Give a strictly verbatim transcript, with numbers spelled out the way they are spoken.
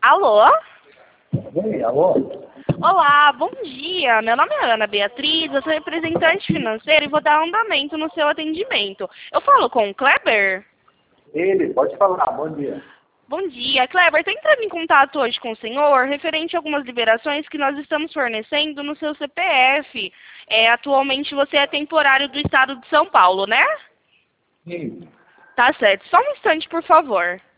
Alô? Oi, alô? Olá, bom dia. Meu nome é Ana Beatriz, eu sou representante financeira e vou dar andamento no seu atendimento. Eu falo com o Kleber? Ele, pode falar, bom dia. Bom dia. Kleber, estou entrando em contato hoje com o senhor referente a algumas liberações que nós estamos fornecendo no seu C P F. É, atualmente você é temporário do estado de São Paulo, né? Sim. Tá certo. Só um instante, por favor.